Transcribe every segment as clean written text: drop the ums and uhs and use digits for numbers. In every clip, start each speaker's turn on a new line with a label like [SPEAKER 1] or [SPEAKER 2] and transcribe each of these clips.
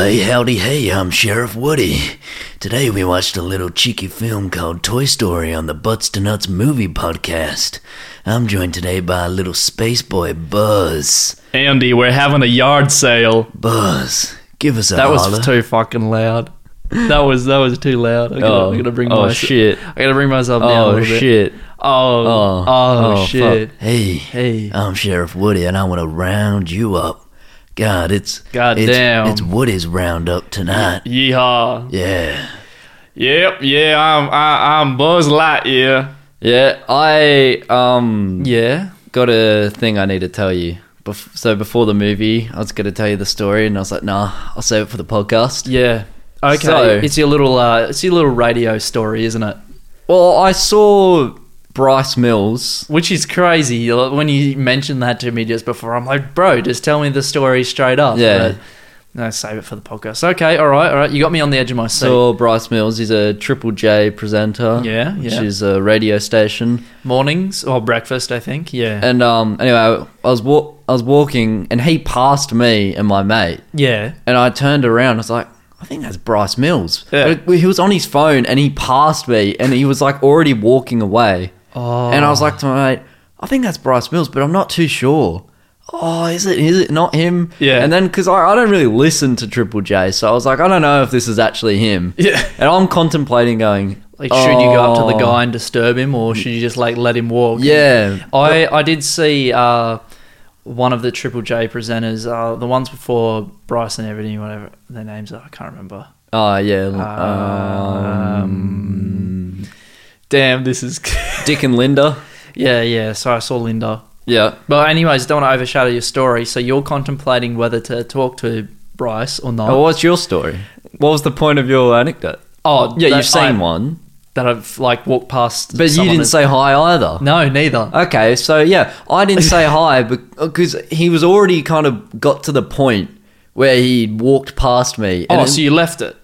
[SPEAKER 1] Hey, howdy, hey, I'm Sheriff Woody. Today we watched a little cheeky film called Toy Story on the Butts to Nuts Movie Podcast. I'm joined today by a little space boy, Buzz.
[SPEAKER 2] Andy, we're having a yard sale.
[SPEAKER 1] Buzz, give us a
[SPEAKER 2] That
[SPEAKER 1] holler.
[SPEAKER 2] was too fucking loud. That was too loud. I gotta bring
[SPEAKER 3] shit.
[SPEAKER 2] I gotta bring myself down a
[SPEAKER 3] Oh,
[SPEAKER 2] little bit.
[SPEAKER 3] shit.
[SPEAKER 2] Oh, shit.
[SPEAKER 1] Hey, I'm Sheriff Woody and I want to round you up. God, it's Woody's roundup tonight.
[SPEAKER 2] Yeehaw.
[SPEAKER 1] Yeah.
[SPEAKER 2] Yep, I'm Buzz Lightyear.
[SPEAKER 3] Yeah, I
[SPEAKER 2] Yeah?
[SPEAKER 3] got a thing I need to tell you. So before the movie, I was going to tell you the story, and I was like, nah, I'll save it for the podcast.
[SPEAKER 2] Yeah. Okay.
[SPEAKER 3] So-
[SPEAKER 2] it's your little radio story, isn't it?
[SPEAKER 3] Well, I saw Bryce Mills.
[SPEAKER 2] Which is crazy. When you mentioned that to me just before, I'm like, bro, just tell me the story straight up.
[SPEAKER 3] Yeah.
[SPEAKER 2] But, no, save it for the podcast. Okay, all right. You got me on the edge of my seat.
[SPEAKER 3] Saw Bryce Mills. He's a Triple J presenter.
[SPEAKER 2] Yeah.
[SPEAKER 3] Which is a radio station.
[SPEAKER 2] Mornings or breakfast, I think. Yeah.
[SPEAKER 3] And anyway, I was walking, and he passed me and my mate.
[SPEAKER 2] Yeah.
[SPEAKER 3] And I turned around. I was like, I think that's Bryce Mills.
[SPEAKER 2] Yeah.
[SPEAKER 3] But he was on his phone, and he passed me, and he was like already walking away.
[SPEAKER 2] Oh.
[SPEAKER 3] And I was like to my mate, I think that's Bryce Mills, but I'm not too sure. Oh, is it not him?
[SPEAKER 2] Yeah.
[SPEAKER 3] And then, because I don't really listen to Triple J, so I was like, I don't know if this is actually him.
[SPEAKER 2] Yeah.
[SPEAKER 3] And I'm contemplating going,
[SPEAKER 2] Like, should you go up to the guy and disturb him, or should you just like let him walk?
[SPEAKER 3] Yeah.
[SPEAKER 2] I did see one of the Triple J presenters, the ones before Bryce and everything, whatever their names are, I can't remember.
[SPEAKER 3] Oh, yeah.
[SPEAKER 2] Damn, this is
[SPEAKER 3] Dick and Linda.
[SPEAKER 2] yeah. So I saw Linda.
[SPEAKER 3] Yeah.
[SPEAKER 2] But anyways, don't want to overshadow your story. So you're contemplating whether to talk to Bryce or not.
[SPEAKER 3] Oh, what's your story? What was the point of your anecdote?
[SPEAKER 2] Oh,
[SPEAKER 3] Yeah,
[SPEAKER 2] that
[SPEAKER 3] you've seen one.
[SPEAKER 2] that I've like walked past.
[SPEAKER 3] But you
[SPEAKER 2] someone
[SPEAKER 3] didn't say hi either.
[SPEAKER 2] No, neither.
[SPEAKER 3] Okay, so yeah, I didn't say hi because he was already kind of got to the point where he walked past me.
[SPEAKER 2] Oh,
[SPEAKER 3] And
[SPEAKER 2] so you left it.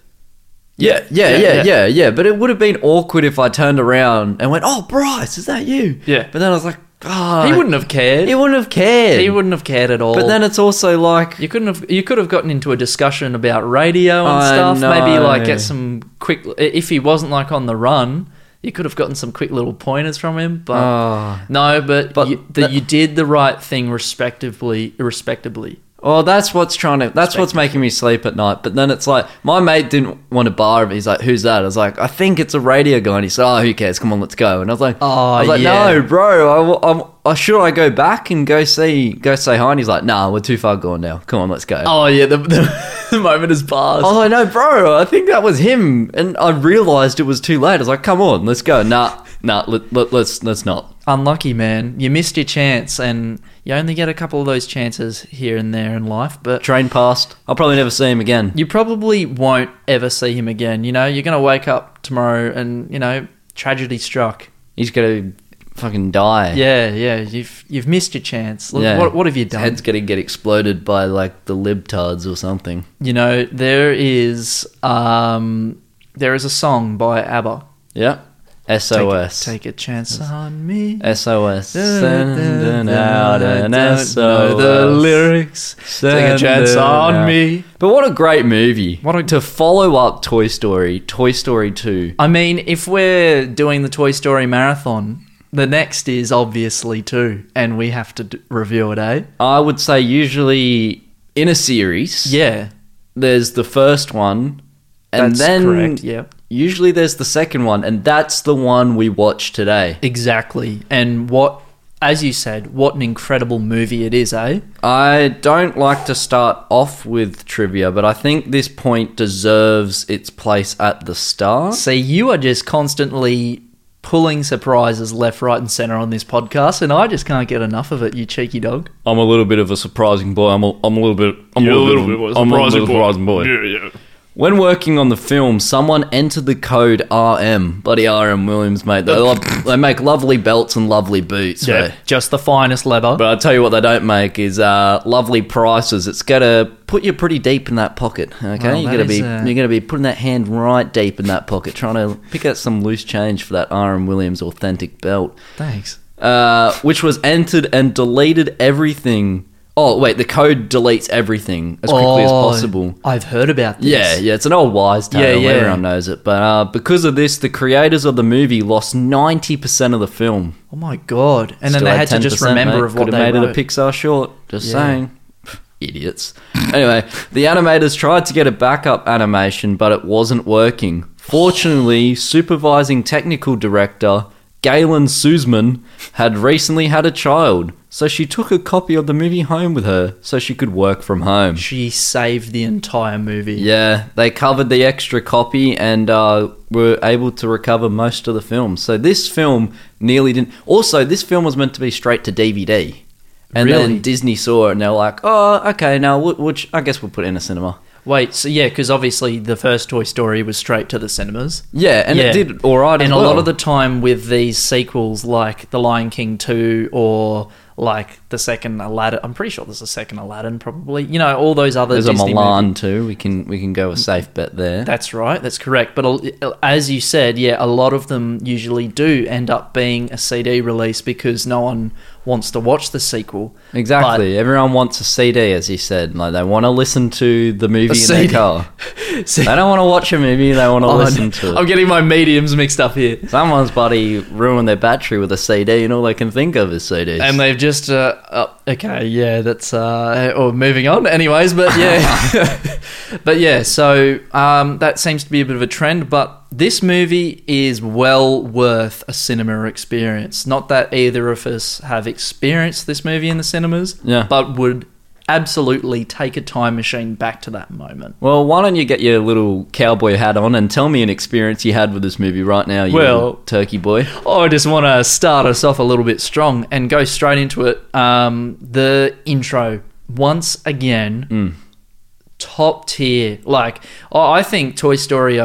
[SPEAKER 3] yeah. But it would have been awkward if I turned around and went, "Oh, Bryce, is that you?"
[SPEAKER 2] Yeah.
[SPEAKER 3] But then I was like, "Oh,
[SPEAKER 2] He wouldn't have cared.
[SPEAKER 3] He wouldn't have cared.
[SPEAKER 2] He wouldn't have cared at all.
[SPEAKER 3] But then it's also like,
[SPEAKER 2] you could have gotten into a discussion about radio and
[SPEAKER 3] I
[SPEAKER 2] stuff.
[SPEAKER 3] know.
[SPEAKER 2] Maybe like get some quick. If he wasn't like on the run, you could have gotten some quick little pointers from him. But
[SPEAKER 3] oh.
[SPEAKER 2] no, but
[SPEAKER 3] But
[SPEAKER 2] you did the right thing respectably.
[SPEAKER 3] Well, that's what's making me sleep at night. But then it's like, my mate didn't want to bar me. He's like, "Who's that?" I was like, "I think it's a radio guy." And he said, "Oh, who cares? Come on, let's go." And I was like,
[SPEAKER 2] yeah.
[SPEAKER 3] "No, bro. Should I go back and go say hi?" And he's like, "Nah, we're too far gone now. Come on, let's go."
[SPEAKER 2] Oh yeah, the moment has passed.
[SPEAKER 3] I was like, "No, bro. I think that was him." And I realised it was too late. I was like, "Come on, let's go." Nah. Let's not.
[SPEAKER 2] Unlucky, man. You missed your chance, and you only get a couple of those chances here and there in life. But
[SPEAKER 3] Train passed. I'll probably never see him again.
[SPEAKER 2] you probably won't ever see him again. You know, you're going to wake up tomorrow and, you know, tragedy struck.
[SPEAKER 3] He's gonna fucking die.
[SPEAKER 2] Yeah, you've missed your chance. Look,
[SPEAKER 3] Yeah.
[SPEAKER 2] what have you
[SPEAKER 3] His
[SPEAKER 2] done?
[SPEAKER 3] head's gonna get exploded by like the libtards or something.
[SPEAKER 2] You know, there is a song by ABBA.
[SPEAKER 3] Yeah. SOS.
[SPEAKER 2] Take a chance on me.
[SPEAKER 3] SOS. Sending out an
[SPEAKER 2] Don't
[SPEAKER 3] SOS.
[SPEAKER 2] know the lyrics. Take a chance
[SPEAKER 3] Sending
[SPEAKER 2] on
[SPEAKER 3] out.
[SPEAKER 2] me.
[SPEAKER 3] But what a great movie.
[SPEAKER 2] What a-
[SPEAKER 3] to follow up Toy Story 2.
[SPEAKER 2] I mean, if we're doing the Toy Story marathon, the next is obviously 2, and we have to review it, eh?
[SPEAKER 3] I would say usually in a series,
[SPEAKER 2] Yeah,
[SPEAKER 3] there's the first one, and
[SPEAKER 2] that's
[SPEAKER 3] then
[SPEAKER 2] correct. Yeah,
[SPEAKER 3] usually there's the second one, and that's the one we watched today.
[SPEAKER 2] exactly. And what, as you said, what an incredible movie it is, eh?
[SPEAKER 3] I don't like to start off with trivia, but I think this point deserves its place at the start.
[SPEAKER 2] See, you are just constantly pulling surprises left, right, and centre on this podcast, and I just can't get enough of it. You cheeky dog.
[SPEAKER 3] I'm a little bit of a surprising boy. I'm a little bit of a surprising boy.
[SPEAKER 2] Yeah.
[SPEAKER 3] When working on the film, someone entered the code RM. Bloody RM Williams, mate. They make lovely belts and lovely boots.
[SPEAKER 2] Yeah,
[SPEAKER 3] Right?
[SPEAKER 2] just the finest leather.
[SPEAKER 3] But I tell you what they don't make is lovely prices. It's gotta put you pretty deep in that pocket. Okay,
[SPEAKER 2] Well,
[SPEAKER 3] you're gonna be putting that hand right deep in that pocket, trying to pick out some loose change for that RM Williams authentic belt.
[SPEAKER 2] Thanks.
[SPEAKER 3] Which was entered and deleted everything Oh, wait, the code deletes everything as quickly as possible.
[SPEAKER 2] I've heard about this.
[SPEAKER 3] Yeah, it's an old wise tale.
[SPEAKER 2] Yeah.
[SPEAKER 3] Everyone knows it. But because of this, the creators of the movie lost 90% of the film.
[SPEAKER 2] Oh my god! And
[SPEAKER 3] Still
[SPEAKER 2] then they had to just
[SPEAKER 3] 10%,
[SPEAKER 2] remember
[SPEAKER 3] mate.
[SPEAKER 2] of what
[SPEAKER 3] Could
[SPEAKER 2] they
[SPEAKER 3] have made
[SPEAKER 2] wrote.
[SPEAKER 3] it a Pixar short. Just
[SPEAKER 2] Yeah.
[SPEAKER 3] saying. Idiots. Anyway, the animators tried to get a backup animation, but it wasn't working. Fortunately, supervising technical director Galen Suzman had recently had a child, so she took a copy of the movie home with her so she could work from home.
[SPEAKER 2] She saved the entire movie.
[SPEAKER 3] Yeah, they covered the extra copy and were able to recover most of the film. So this film nearly didn't... Also, this film was meant to be straight to DVD. And
[SPEAKER 2] Really?
[SPEAKER 3] then Disney saw it and they're like, oh, okay, now which I guess we'll put it in a cinema.
[SPEAKER 2] Wait, so yeah, because obviously the first Toy Story was straight to the cinemas.
[SPEAKER 3] Yeah, and it did all right as
[SPEAKER 2] And
[SPEAKER 3] well.
[SPEAKER 2] a lot of the time with these sequels, like The Lion King 2 or like the second Aladdin, I'm pretty sure there's a second Aladdin probably. You know, all those other
[SPEAKER 3] There's
[SPEAKER 2] Disney
[SPEAKER 3] a Milan
[SPEAKER 2] movies.
[SPEAKER 3] too. We can go a safe bet there.
[SPEAKER 2] That's right, that's correct. But as you said, yeah, a lot of them usually do end up being a CD release because no one wants to watch the sequel.
[SPEAKER 3] Exactly. Everyone wants a CD, as you said. Like they want to listen to the movie in
[SPEAKER 2] CD.
[SPEAKER 3] their car. They don't want to watch a movie. They want to listen to it.
[SPEAKER 2] I'm getting my mediums mixed up here.
[SPEAKER 3] Someone's buddy ruined their battery with a CD, and all they can think of is CDs.
[SPEAKER 2] And they've just okay, yeah, that's or moving on. Anyways, but yeah, but yeah. So that seems to be a bit of a trend. But this movie is well worth a cinema experience. Not that either of us have experienced this movie in the cinemas,
[SPEAKER 3] Yeah.
[SPEAKER 2] but would absolutely take a time machine back to that moment.
[SPEAKER 3] Well, why don't you get your little cowboy hat on and tell me an experience you had with this movie right now, you
[SPEAKER 2] Well-
[SPEAKER 3] little turkey boy.
[SPEAKER 2] Oh, I just want to start us off a little bit strong and go straight into it. The intro, once again, top tier. Like, I think Toy Story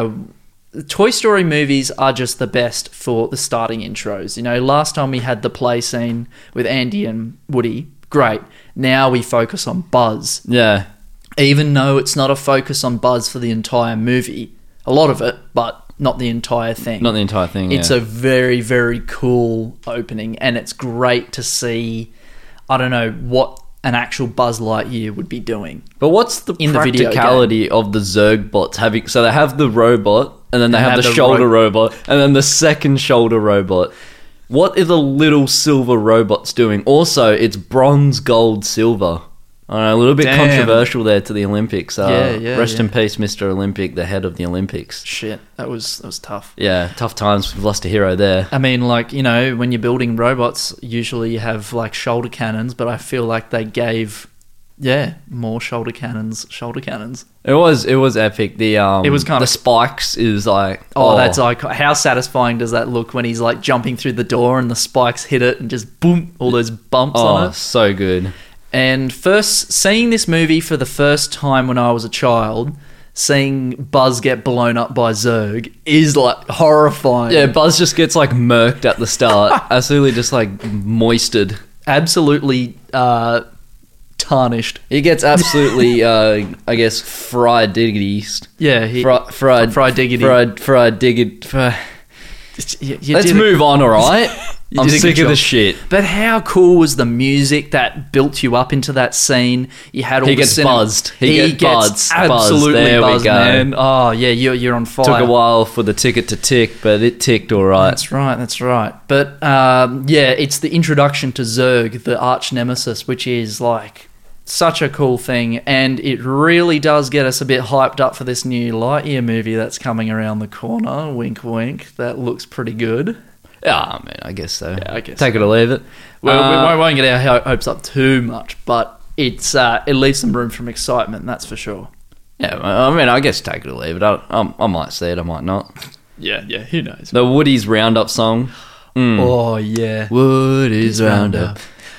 [SPEAKER 2] movies are just the best for the starting intros. You know, last time we had the play scene with Andy and Woody, great. Now we focus on Buzz.
[SPEAKER 3] Yeah.
[SPEAKER 2] Even though it's not a focus on Buzz for the entire movie, a lot of it, but not the entire thing.
[SPEAKER 3] Not the entire thing,
[SPEAKER 2] It's
[SPEAKER 3] yeah.
[SPEAKER 2] a very, very cool opening, and it's great to see, I don't know, what an actual Buzz Lightyear would be doing.
[SPEAKER 3] But what's the
[SPEAKER 2] In the video
[SPEAKER 3] practicality of the Zerg bots having... So they have the robot, and then they have the
[SPEAKER 2] the
[SPEAKER 3] shoulder robot, and then the second shoulder robot. What are the little silver robots doing? Also, it's bronze, gold, silver. I don't know, a little bit
[SPEAKER 2] Damn.
[SPEAKER 3] controversial there to the Olympics.
[SPEAKER 2] Yeah,
[SPEAKER 3] Rest in
[SPEAKER 2] yeah.
[SPEAKER 3] peace, Mr. Olympic, the head of the Olympics.
[SPEAKER 2] Shit, that was tough.
[SPEAKER 3] Yeah, tough times. We've lost a hero there.
[SPEAKER 2] I mean, like, you know, when you're building robots, usually you have, like, shoulder cannons, but I feel like they gave, more shoulder cannons.
[SPEAKER 3] It was epic. The
[SPEAKER 2] It was kind
[SPEAKER 3] the
[SPEAKER 2] of-
[SPEAKER 3] spikes is like
[SPEAKER 2] That's iconic. How satisfying does that look when he's, like, jumping through the door and the spikes hit it and just boom, all those bumps on it?
[SPEAKER 3] so good.
[SPEAKER 2] And first, seeing this movie for the first time when I was a child, seeing Buzz get blown up by Zurg is, like, horrifying.
[SPEAKER 3] Yeah, Buzz just gets like murked at the start, absolutely just like moisted.
[SPEAKER 2] Absolutely tarnished.
[SPEAKER 3] He gets absolutely, I guess, fried diggity.
[SPEAKER 2] Yeah, fried diggity.
[SPEAKER 3] Fried diggity.
[SPEAKER 2] You
[SPEAKER 3] Let's
[SPEAKER 2] did it.
[SPEAKER 3] move on, all right?
[SPEAKER 2] You
[SPEAKER 3] I'm
[SPEAKER 2] did a
[SPEAKER 3] sick
[SPEAKER 2] good
[SPEAKER 3] of this
[SPEAKER 2] job.
[SPEAKER 3] shit.
[SPEAKER 2] But how cool was the music that built you up into that scene? You had all
[SPEAKER 3] He
[SPEAKER 2] the
[SPEAKER 3] gets buzzed.
[SPEAKER 2] He
[SPEAKER 3] He
[SPEAKER 2] gets
[SPEAKER 3] gets
[SPEAKER 2] absolutely
[SPEAKER 3] buzzed. There we
[SPEAKER 2] buzzed,
[SPEAKER 3] go.
[SPEAKER 2] man. Oh yeah, you're on fire.
[SPEAKER 3] Took a while for the ticket to tick, but it ticked all right.
[SPEAKER 2] That's right. But it's the introduction to Zurg, the arch nemesis, which is like such a cool thing, and it really does get us a bit hyped up for this new Lightyear movie that's coming around the corner. Wink, wink. That looks pretty good.
[SPEAKER 3] Yeah, I mean, I guess so.
[SPEAKER 2] Yeah, I guess
[SPEAKER 3] Take it or leave it.
[SPEAKER 2] Well, we won't get our hopes up too much, but it leaves some room from excitement, that's for sure.
[SPEAKER 3] Yeah, I mean, I guess take it or leave it. I might see it, I might not.
[SPEAKER 2] Yeah, who knows?
[SPEAKER 3] The Woody's Roundup song.
[SPEAKER 2] Oh, yeah.
[SPEAKER 3] Woody's Roundup.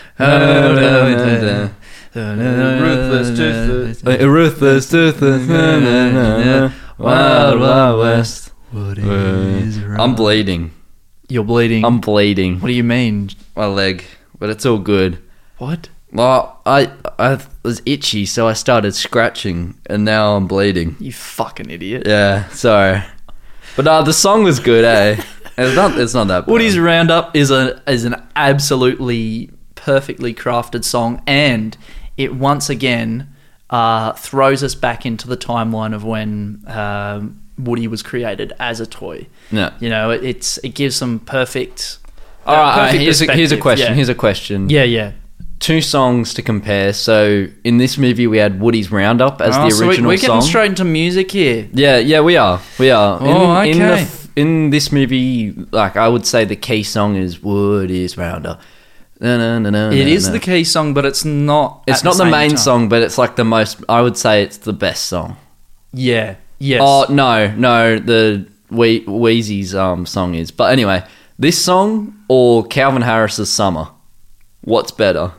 [SPEAKER 2] Ruthless,
[SPEAKER 3] Ruthless, toothless, Wild, Wild West. I'm bleeding.
[SPEAKER 2] You're bleeding.
[SPEAKER 3] I'm bleeding.
[SPEAKER 2] What do you mean?
[SPEAKER 3] My leg, but it's all good.
[SPEAKER 2] What?
[SPEAKER 3] Well, I was itchy, so I started scratching, and now I'm bleeding.
[SPEAKER 2] You fucking idiot.
[SPEAKER 3] Yeah, sorry. But the song was good, eh? It's not that bad.
[SPEAKER 2] Woody's Roundup is an absolutely perfectly crafted song, and it once again throws us back into the timeline of when Woody was created as a toy.
[SPEAKER 3] Yeah.
[SPEAKER 2] You know, it gives some perfect.
[SPEAKER 3] All right, here's a
[SPEAKER 2] perspective.
[SPEAKER 3] question.
[SPEAKER 2] Yeah.
[SPEAKER 3] Here's a question.
[SPEAKER 2] Yeah.
[SPEAKER 3] 2 songs to compare. So in this movie, we had Woody's Roundup as the
[SPEAKER 2] So
[SPEAKER 3] original
[SPEAKER 2] we're
[SPEAKER 3] song.
[SPEAKER 2] getting straight into music here.
[SPEAKER 3] Yeah, we are.
[SPEAKER 2] Oh, okay.
[SPEAKER 3] In this movie, like I would say, the key song is Woody's Roundup.
[SPEAKER 2] It is the key song, but it's not.
[SPEAKER 3] It's
[SPEAKER 2] at
[SPEAKER 3] not the
[SPEAKER 2] same
[SPEAKER 3] main
[SPEAKER 2] time.
[SPEAKER 3] song, but it's like the most. I would say it's the best song.
[SPEAKER 2] Yeah. Yes.
[SPEAKER 3] Oh no, the Wheezy's song is. But anyway, this song or Calvin Harris's Summer, what's better?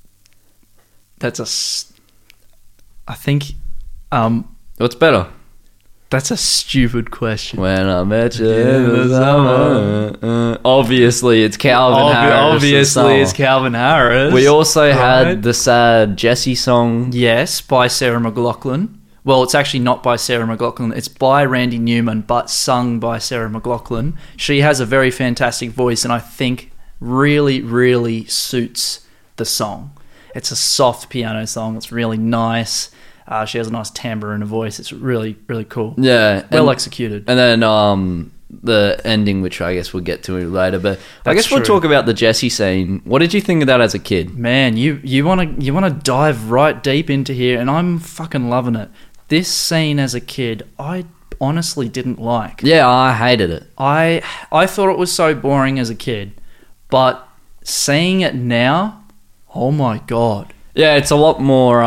[SPEAKER 2] I think.
[SPEAKER 3] What's better?
[SPEAKER 2] That's a stupid question.
[SPEAKER 3] When I met you in the summer. Obviously, it's Calvin Harris.
[SPEAKER 2] Obviously, it's Calvin Harris.
[SPEAKER 3] We also
[SPEAKER 2] Right.
[SPEAKER 3] had the sad Jessie song.
[SPEAKER 2] Yes, by Sarah McLachlan. Well, it's actually not by Sarah McLachlan. It's by Randy Newman, but sung by Sarah McLachlan. She has a very fantastic voice, and I think really, really suits the song. It's a soft piano song. It's really nice. She has a nice timbre in her voice. It's really, really cool.
[SPEAKER 3] Yeah.
[SPEAKER 2] Well executed.
[SPEAKER 3] And then the ending, which I guess we'll get to later. But I
[SPEAKER 2] That's
[SPEAKER 3] guess we'll
[SPEAKER 2] true.
[SPEAKER 3] talk about the Jessie scene. What did you think of that as a kid?
[SPEAKER 2] Man, you wanna dive right deep into here, and I'm fucking loving it. This scene as a kid, I honestly didn't like.
[SPEAKER 3] Yeah, I hated it.
[SPEAKER 2] I thought it was so boring as a kid, but seeing it now, oh my god!
[SPEAKER 3] Yeah, it's a lot more.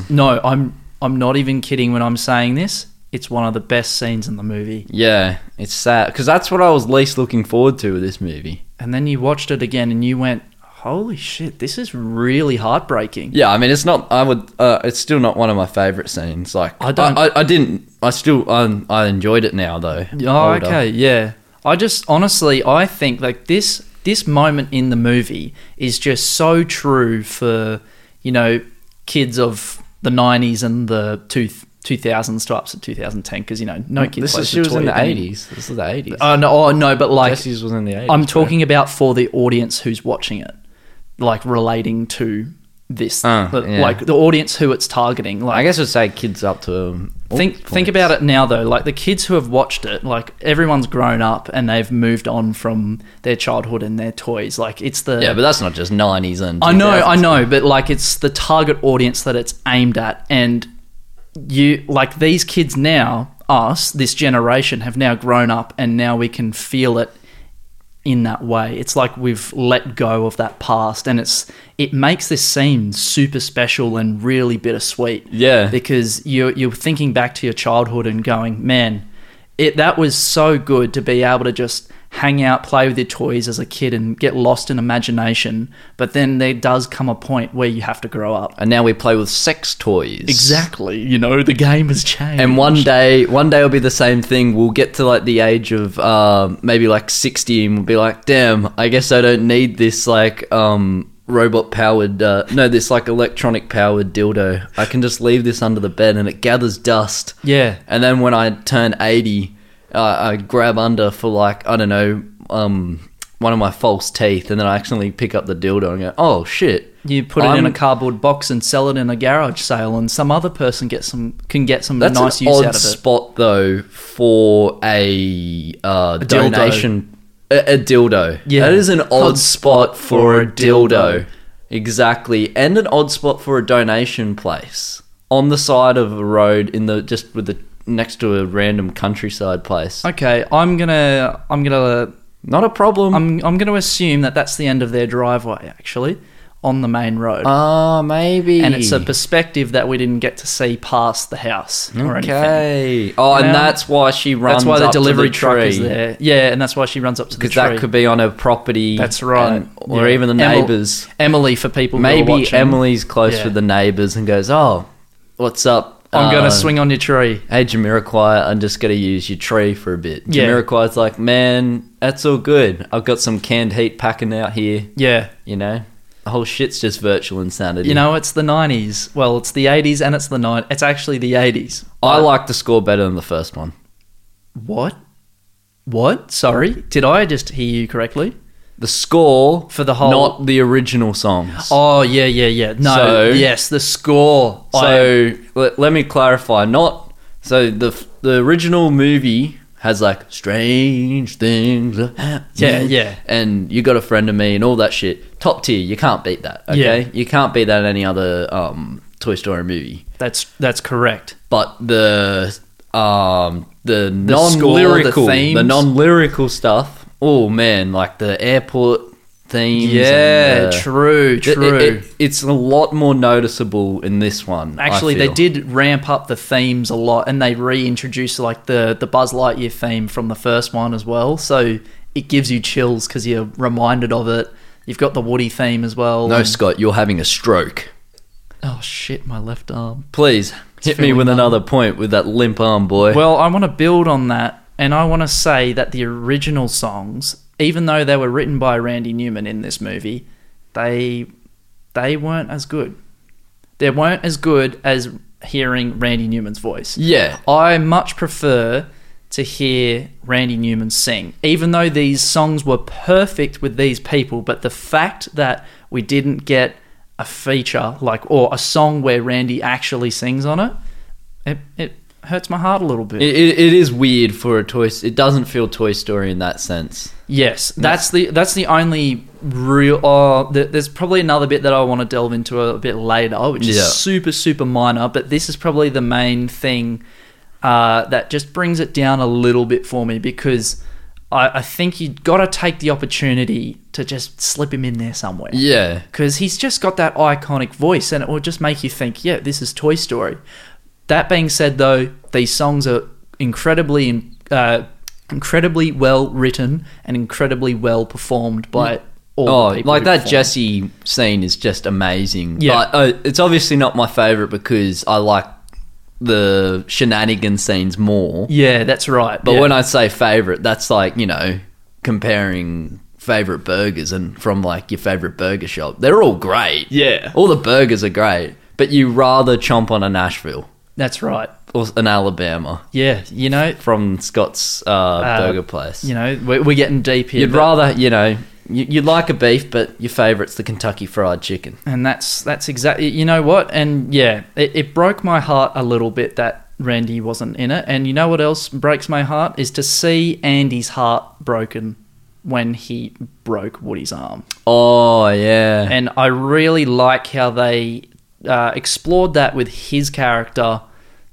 [SPEAKER 2] I'm not even kidding when I'm saying this. It's one of the best scenes in the movie.
[SPEAKER 3] Yeah, it's sad because that's what I was least looking forward to with this movie.
[SPEAKER 2] And then you watched it again, and you went, "Holy shit! This is really heartbreaking."
[SPEAKER 3] Yeah, I mean, it's not. I would. It's still not one of my favorite scenes. Like,
[SPEAKER 2] I don't-
[SPEAKER 3] I didn't. I still. I enjoyed it now though.
[SPEAKER 2] Oh,
[SPEAKER 3] Older.
[SPEAKER 2] okay, yeah. I just honestly, I think like this moment in the movie is just so true for, you know, kids of the 90s and the 2000s to up to 2010, because, you know, no kid plays
[SPEAKER 3] She
[SPEAKER 2] a
[SPEAKER 3] was
[SPEAKER 2] toy
[SPEAKER 3] in the
[SPEAKER 2] then.
[SPEAKER 3] 80s. This is the 80s.
[SPEAKER 2] No, but like
[SPEAKER 3] Jessie's was in the 80s.
[SPEAKER 2] I'm talking about for the audience who's watching it, like relating to this,
[SPEAKER 3] Yeah.
[SPEAKER 2] like the audience who it's targeting. Like
[SPEAKER 3] I guess I'd say kids up to.
[SPEAKER 2] Think about it now though, like the kids who have watched it, like everyone's grown up and they've moved on from their childhood and their toys. Like it's the
[SPEAKER 3] Yeah, but that's not just 90s and.
[SPEAKER 2] I
[SPEAKER 3] 2000s.
[SPEAKER 2] know, but like it's the target audience that it's aimed at, and you like these kids now, us, this generation, have now grown up, and now we can feel it in that way. It's like we've let go of that past, and it makes this scene super special and really bittersweet.
[SPEAKER 3] Yeah.
[SPEAKER 2] Because you're thinking back to your childhood and going, man, that was so good to be able to just hang out, play with your toys as a kid and get lost in imagination. But then there does come a point where you have to grow up.
[SPEAKER 3] And now we play with sex toys.
[SPEAKER 2] Exactly. You know, the game has changed.
[SPEAKER 3] And one day it'll be the same thing. We'll get to like the age of maybe like 60 and we'll be like, damn, I guess I don't need this like robot powered this like electronic powered dildo. I can just leave this under the bed and it gathers dust.
[SPEAKER 2] Yeah.
[SPEAKER 3] And then when I turn 80, I grab under for like, I don't know, one of my false teeth, and then I accidentally pick up the dildo and go, oh shit.
[SPEAKER 2] You put it in a cardboard box and sell it in a garage sale, and some other person can get some
[SPEAKER 3] That's
[SPEAKER 2] nice
[SPEAKER 3] an
[SPEAKER 2] use
[SPEAKER 3] odd
[SPEAKER 2] out of it.
[SPEAKER 3] spot though for a
[SPEAKER 2] dildo.
[SPEAKER 3] donation. A dildo.
[SPEAKER 2] Yeah.
[SPEAKER 3] That is an odd spot for a dildo. Exactly. And an odd spot for a donation place. On the side of a road next to a random countryside place.
[SPEAKER 2] Okay, I'm gonna
[SPEAKER 3] Not a problem.
[SPEAKER 2] I'm gonna assume that that's the end of their driveway, actually, on the main road.
[SPEAKER 3] Maybe.
[SPEAKER 2] And it's a perspective that we didn't get to see past the house or anything.
[SPEAKER 3] Okay. Oh, and
[SPEAKER 2] Now,
[SPEAKER 3] that's why she runs
[SPEAKER 2] That's why the
[SPEAKER 3] up
[SPEAKER 2] delivery
[SPEAKER 3] to the
[SPEAKER 2] truck
[SPEAKER 3] tree.
[SPEAKER 2] is there. Yeah, and that's why she runs up to the
[SPEAKER 3] Because
[SPEAKER 2] tree.
[SPEAKER 3] that could be on her property.
[SPEAKER 2] That's right.
[SPEAKER 3] Or
[SPEAKER 2] Yeah.
[SPEAKER 3] even the neighbours.
[SPEAKER 2] Emily, for people who are
[SPEAKER 3] Maybe
[SPEAKER 2] watching.
[SPEAKER 3] Emily's close
[SPEAKER 2] Yeah.
[SPEAKER 3] with the neighbours and goes, oh, what's up?
[SPEAKER 2] I'm going to swing on your tree.
[SPEAKER 3] Hey, Jamiroquai, I'm just going to use your tree for a bit.
[SPEAKER 2] Yeah.
[SPEAKER 3] Jamiroquai's like, man, that's all good. I've got some canned heat packing out here,
[SPEAKER 2] Yeah.
[SPEAKER 3] you know? The whole shit's just virtual insanity.
[SPEAKER 2] You know, it's the 90s. Well, it's the 80s and it's the 90s. It's actually the 80s.
[SPEAKER 3] I like the score better than the first one.
[SPEAKER 2] What? Sorry? Did I just hear you correctly?
[SPEAKER 3] the score
[SPEAKER 2] For the whole-
[SPEAKER 3] not the original songs.
[SPEAKER 2] Oh, yeah. No,
[SPEAKER 3] So-
[SPEAKER 2] yes, the score.
[SPEAKER 3] So let me clarify. Not so the original movie has like strange things are happening.
[SPEAKER 2] Yeah.
[SPEAKER 3] And You Got a Friend of Me and all that shit. Top tier. You can't beat that. Okay,
[SPEAKER 2] Yeah.
[SPEAKER 3] you can't beat that in any other Toy Story movie.
[SPEAKER 2] That's correct.
[SPEAKER 3] But the
[SPEAKER 2] score, the
[SPEAKER 3] non-lyrical,
[SPEAKER 2] themes.
[SPEAKER 3] the non-lyrical stuff. Oh man, like the airport themes.
[SPEAKER 2] Yeah,
[SPEAKER 3] and,
[SPEAKER 2] true.
[SPEAKER 3] It's a lot more noticeable in this one. I
[SPEAKER 2] Actually, they
[SPEAKER 3] feel.
[SPEAKER 2] did ramp up the themes a lot, and they reintroduced like the Buzz Lightyear theme from the first one as well. So it gives you chills because you're reminded of it. You've got the Woody theme as well.
[SPEAKER 3] No,
[SPEAKER 2] and-
[SPEAKER 3] Scott, you're having a stroke.
[SPEAKER 2] Oh shit, my left arm.
[SPEAKER 3] Please hit me
[SPEAKER 2] feeling
[SPEAKER 3] with
[SPEAKER 2] numb.
[SPEAKER 3] another point with that limp arm, boy.
[SPEAKER 2] Well, I want to build on that, and I want to say that the original songs, even though they were written by Randy Newman in this movie, they weren't as good. They weren't as good as hearing Randy Newman's voice.
[SPEAKER 3] yeah,
[SPEAKER 2] I much prefer to hear Randy Newman sing, even though these songs were perfect with these people. But the fact that we didn't get a feature or a song where Randy actually sings on it hurts my heart a little bit.
[SPEAKER 3] it is weird for a Toy. It doesn't feel Toy Story in that sense.
[SPEAKER 2] Yes, that's the only real. There's probably another bit that I want to delve into a bit later, which
[SPEAKER 3] Yeah.
[SPEAKER 2] is super minor. But this is probably the main thing that just brings it down a little bit for me, because I think you got to take the opportunity to just slip him in there somewhere.
[SPEAKER 3] Yeah,
[SPEAKER 2] Because he's just got that iconic voice, and it will just make you think, yeah, this is Toy Story. That being said, though, these songs are incredibly well written and incredibly well performed by all the people.
[SPEAKER 3] like
[SPEAKER 2] who
[SPEAKER 3] that
[SPEAKER 2] perform.
[SPEAKER 3] Jesse scene is just amazing.
[SPEAKER 2] Yeah.
[SPEAKER 3] But it's obviously not my favorite because I like the shenanigan scenes more.
[SPEAKER 2] Yeah, that's right.
[SPEAKER 3] But
[SPEAKER 2] yeah.
[SPEAKER 3] when I say favorite, that's like, comparing favorite burgers and from like your favorite burger shop. They're all great.
[SPEAKER 2] Yeah.
[SPEAKER 3] All the burgers are great, but you rather chomp on a Nashville
[SPEAKER 2] That's right.
[SPEAKER 3] or an Alabama
[SPEAKER 2] Yeah,
[SPEAKER 3] from Scott's burger place.
[SPEAKER 2] we're getting deep here.
[SPEAKER 3] You'd
[SPEAKER 2] but-
[SPEAKER 3] rather, you'd like a beef, but your favorite's the Kentucky Fried Chicken.
[SPEAKER 2] And that's exactly, you know what? And yeah, it broke my heart a little bit that Randy wasn't in it. And you know what else breaks my heart? Is to see Andy's heart broken when he broke Woody's arm.
[SPEAKER 3] Oh, yeah.
[SPEAKER 2] And I really like how they explored that with his character.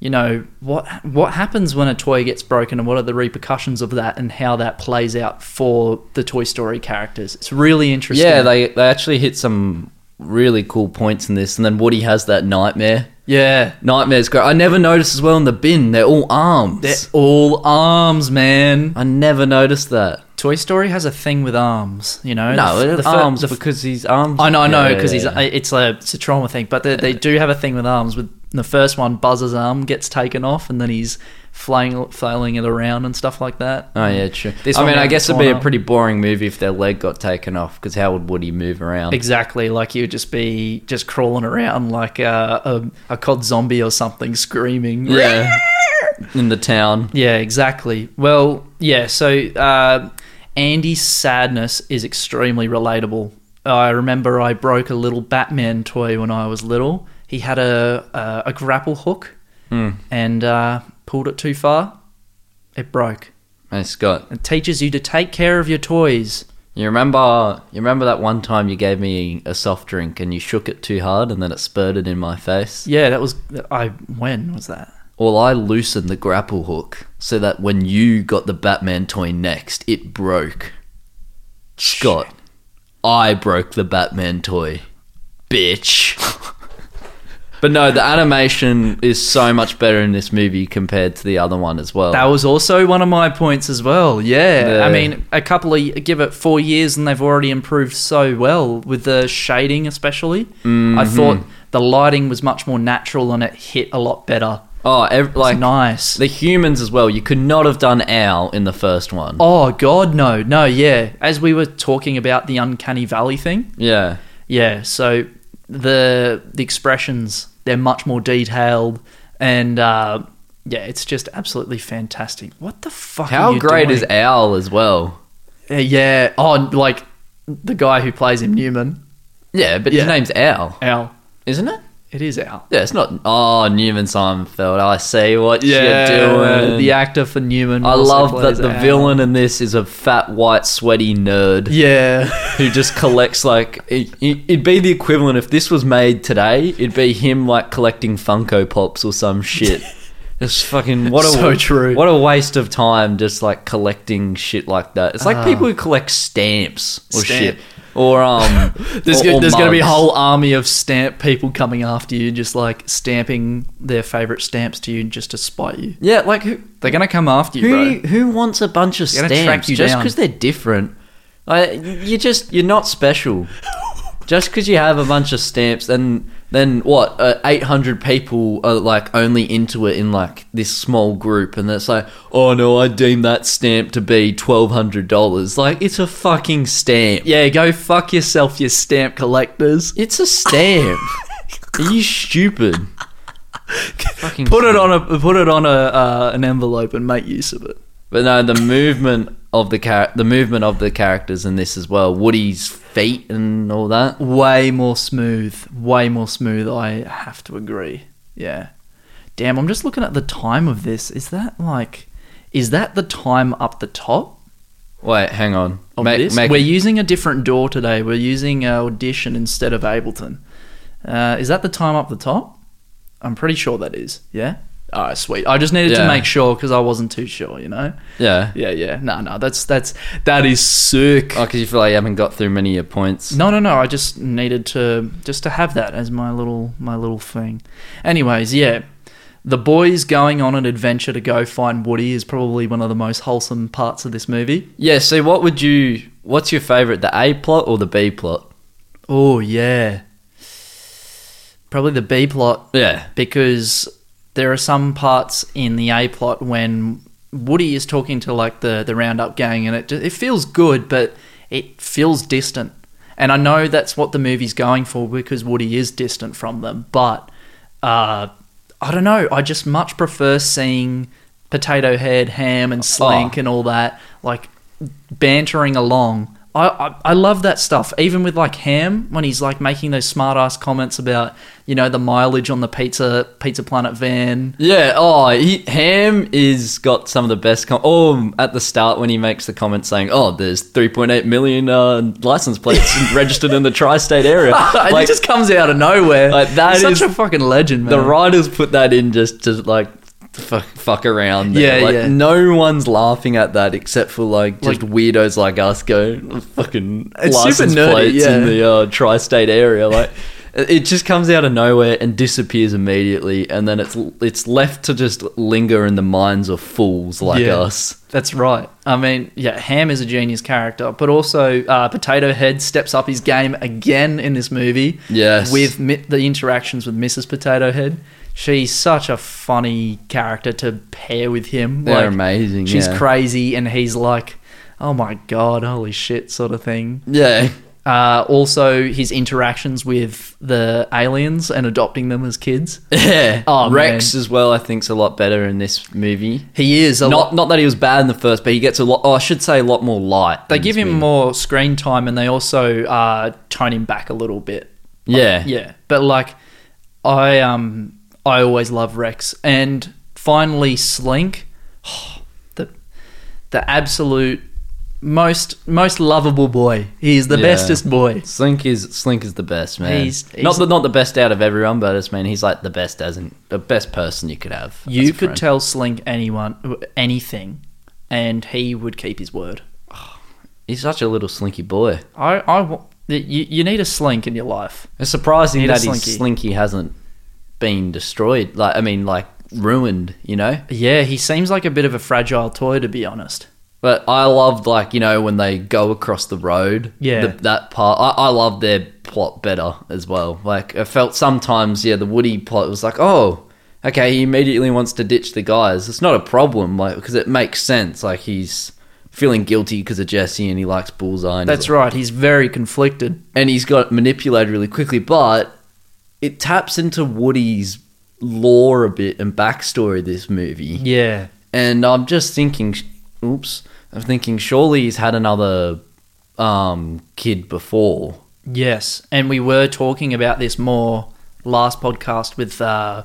[SPEAKER 2] What happens when a toy gets broken, and what are the repercussions of that, and how that plays out for the Toy Story characters. It's really interesting.
[SPEAKER 3] Yeah, they actually hit some really cool points in this. And then Woody has that nightmare.
[SPEAKER 2] Yeah.
[SPEAKER 3] Nightmare's great. I never noticed as well in the bin, they're all arms.
[SPEAKER 2] They're all arms, man.
[SPEAKER 3] I never noticed that.
[SPEAKER 2] Toy Story has a thing with arms,
[SPEAKER 3] No,
[SPEAKER 2] The- the fir-
[SPEAKER 3] arms
[SPEAKER 2] the f-
[SPEAKER 3] because his arms.
[SPEAKER 2] I know,
[SPEAKER 3] Yeah,
[SPEAKER 2] because
[SPEAKER 3] yeah.
[SPEAKER 2] it's a trauma thing, but they do have a thing with arms. With the first one, Buzz's arm gets taken off, and then he's flailing it around and stuff like that.
[SPEAKER 3] Oh yeah, true.
[SPEAKER 2] This
[SPEAKER 3] I
[SPEAKER 2] one
[SPEAKER 3] mean, I
[SPEAKER 2] had
[SPEAKER 3] guess
[SPEAKER 2] the
[SPEAKER 3] it'd be
[SPEAKER 2] torn
[SPEAKER 3] a
[SPEAKER 2] up.
[SPEAKER 3] pretty boring movie if their leg got taken off. Because how would Woody move around?
[SPEAKER 2] Exactly, like he would just be crawling around like a cod zombie or something, screaming.
[SPEAKER 3] Yeah, in the town.
[SPEAKER 2] Yeah, exactly. Well, yeah, so Andy's sadness is extremely relatable. I remember I broke a little Batman toy when I was little. He had a grapple hook and pulled it too far. It broke.
[SPEAKER 3] Hey Scott,
[SPEAKER 2] It teaches you to take care of your toys.
[SPEAKER 3] you remember that one time you gave me a soft drink and you shook it too hard and then it spurted in my face?
[SPEAKER 2] Yeah, that was... When was that?
[SPEAKER 3] Well, I loosened the grapple hook so that when you got the Batman toy next, it broke. Scott, I broke the Batman toy. Bitch. But no, the animation is so much better in this movie compared to the other one as well.
[SPEAKER 2] That was also one of my points as well. Yeah.
[SPEAKER 3] Yeah.
[SPEAKER 2] I mean, give it 4 years and they've already improved so well with the shading, especially. I thought the lighting was much more natural and it hit a lot better.
[SPEAKER 3] Oh,
[SPEAKER 2] It's nice.
[SPEAKER 3] the humans as well. You could not have done Al in the first one.
[SPEAKER 2] Oh God, no, yeah. As we were talking about the Uncanny Valley thing,
[SPEAKER 3] Yeah.
[SPEAKER 2] yeah. So the expressions, they're much more detailed, and yeah, it's just absolutely fantastic. What the fuck?
[SPEAKER 3] How
[SPEAKER 2] are you
[SPEAKER 3] great
[SPEAKER 2] doing?
[SPEAKER 3] is Al as well?
[SPEAKER 2] Yeah. Oh, like the guy who plays him, Newman.
[SPEAKER 3] Yeah, but
[SPEAKER 2] Yeah.
[SPEAKER 3] his name's Al,
[SPEAKER 2] Al.
[SPEAKER 3] isn't it?
[SPEAKER 2] It is Al.
[SPEAKER 3] Yeah, it's not. Oh, Newman Seinfeld. I see what you're doing.
[SPEAKER 2] the actor for Newman.
[SPEAKER 3] I
[SPEAKER 2] also
[SPEAKER 3] love that
[SPEAKER 2] plays
[SPEAKER 3] the
[SPEAKER 2] Al.
[SPEAKER 3] villain in this is a fat, white, sweaty nerd
[SPEAKER 2] Yeah.
[SPEAKER 3] who just collects like it'd be the equivalent if this was made today. It'd be him like collecting Funko Pops or some shit. It's fucking what a
[SPEAKER 2] So true.
[SPEAKER 3] What a waste of time just like collecting shit like that. It's like people who collect stamps or
[SPEAKER 2] Stamp.
[SPEAKER 3] shit. Or
[SPEAKER 2] There's
[SPEAKER 3] or
[SPEAKER 2] going to be a
[SPEAKER 3] mugs.
[SPEAKER 2] whole army of stamp people coming after you, just like stamping their favorite stamps to you just to spite you.
[SPEAKER 3] Yeah, like who
[SPEAKER 2] They're going to come after you, bro.
[SPEAKER 3] who wants a bunch of
[SPEAKER 2] They're gonna track
[SPEAKER 3] stamps
[SPEAKER 2] you
[SPEAKER 3] just
[SPEAKER 2] down.
[SPEAKER 3] because they're different? Like, you're not special. Just because you have a bunch of stamps, then what? 800 people are like only into it in like this small group, and it's like, oh no, I deem that stamp to be $1,200. Like, it's a fucking stamp.
[SPEAKER 2] Yeah, go fuck yourself, you stamp collectors.
[SPEAKER 3] It's a stamp. Are you stupid? Fucking
[SPEAKER 2] Put it on an envelope and make use of it.
[SPEAKER 3] But no, the movement of the characters in this as well. Woody's feet and all that.
[SPEAKER 2] Way more smooth. I have to agree. Yeah. Damn, I'm just looking at the time of this. Is that the time up the top
[SPEAKER 3] Wait, hang on.
[SPEAKER 2] of this? We're using a different door today. We're using Audition instead of Ableton. Is that the time up the top? I'm pretty sure that is. Yeah. All right, sweet. I just needed to
[SPEAKER 3] Yeah.
[SPEAKER 2] make sure because I wasn't too sure. You know.
[SPEAKER 3] Yeah.
[SPEAKER 2] Yeah. No. That is sick.
[SPEAKER 3] Oh, because you feel like you haven't got through many of your points.
[SPEAKER 2] No. I just needed to have that as my little thing. Anyways, yeah. The boys going on an adventure to go find Woody is probably one of the most wholesome parts of this movie.
[SPEAKER 3] Yeah, so what's your favourite, the A plot or the B plot?
[SPEAKER 2] Oh, yeah. Probably the B plot
[SPEAKER 3] Yeah.
[SPEAKER 2] because there are some parts in the A plot when Woody is talking to like the Roundup gang and it feels good, but it feels distant. And I know that's what the movie's going for because Woody is distant from them, but I don't know. I just much prefer seeing Potato Head, Ham, and Slink and all that, like bantering along. I love that stuff. Even with like Ham, when he's like making those smart ass comments about, you know, the mileage on the Pizza Planet van.
[SPEAKER 3] Yeah, Ham is got some of the best at the start when he makes the comment saying, oh, there's 3.8 million license plates registered in the tri-state area.
[SPEAKER 2] It just comes out of nowhere.
[SPEAKER 3] Like, that
[SPEAKER 2] He's
[SPEAKER 3] is
[SPEAKER 2] such a fucking legend, man.
[SPEAKER 3] the writers put that in just to like fuck around there.
[SPEAKER 2] Yeah,
[SPEAKER 3] like,
[SPEAKER 2] yeah.
[SPEAKER 3] no one's laughing at that except for like just weirdos like us go fucking
[SPEAKER 2] It's
[SPEAKER 3] license
[SPEAKER 2] super nerdy,
[SPEAKER 3] plates
[SPEAKER 2] yeah.
[SPEAKER 3] in the tri-state area. Like, it just comes out of nowhere and disappears immediately, and then it's left to just linger in the minds of fools like
[SPEAKER 2] Yeah.
[SPEAKER 3] us.
[SPEAKER 2] That's right. I mean, yeah, Ham is a genius character, but also Potato Head steps up his game again in this movie.
[SPEAKER 3] Yes.
[SPEAKER 2] With the interactions with Mrs. Potato Head. She's such a funny character to pair with him.
[SPEAKER 3] They're amazing,
[SPEAKER 2] She's
[SPEAKER 3] yeah.
[SPEAKER 2] crazy, and he's like, oh my God, holy shit, sort of thing.
[SPEAKER 3] Yeah.
[SPEAKER 2] Also, his interactions with the aliens and adopting them as kids.
[SPEAKER 3] Yeah.
[SPEAKER 2] Oh,
[SPEAKER 3] Rex
[SPEAKER 2] man.
[SPEAKER 3] as well, I think, is a lot better in this movie.
[SPEAKER 2] He is a lot.
[SPEAKER 3] Not that he was bad in the first, but he gets a lot more light.
[SPEAKER 2] They
[SPEAKER 3] in
[SPEAKER 2] give
[SPEAKER 3] this
[SPEAKER 2] him
[SPEAKER 3] movie.
[SPEAKER 2] more screen time, and they also tone him back a little bit.
[SPEAKER 3] Yeah.
[SPEAKER 2] Yeah, but like, I always love Rex, and finally Slink, the absolute most lovable boy. He's the
[SPEAKER 3] Yeah.
[SPEAKER 2] bestest boy.
[SPEAKER 3] Slink is the best, man.
[SPEAKER 2] He's-
[SPEAKER 3] not the best out of everyone, but it's, man, he's like the best the best person you could have.
[SPEAKER 2] You
[SPEAKER 3] as a
[SPEAKER 2] could
[SPEAKER 3] friend.
[SPEAKER 2] tell Slink anything, and he would keep his word.
[SPEAKER 3] He's such a little slinky boy.
[SPEAKER 2] You need a Slink in your life.
[SPEAKER 3] It's surprising
[SPEAKER 2] Need a
[SPEAKER 3] that his
[SPEAKER 2] Slinky.
[SPEAKER 3] slinky hasn't been destroyed. Like ruined, you know.
[SPEAKER 2] Yeah, he seems like a bit of a fragile toy, to be honest.
[SPEAKER 3] But I loved, like, you know, when they go across the road.
[SPEAKER 2] Yeah.
[SPEAKER 3] That part. I loved their plot better as well. Like, I felt sometimes, the Woody plot was like, oh, okay, he immediately wants to ditch the guys. It's not a problem, like, because it makes sense. Like, he's feeling guilty because of Jesse and he likes Bullseye. And
[SPEAKER 2] That's right. He's very conflicted.
[SPEAKER 3] and he's got manipulated really quickly, but it taps into Woody's lore a bit and backstory, this movie.
[SPEAKER 2] Yeah.
[SPEAKER 3] And I'm just thinking, surely he's had another kid before.
[SPEAKER 2] Yes, and we were talking about this more last podcast with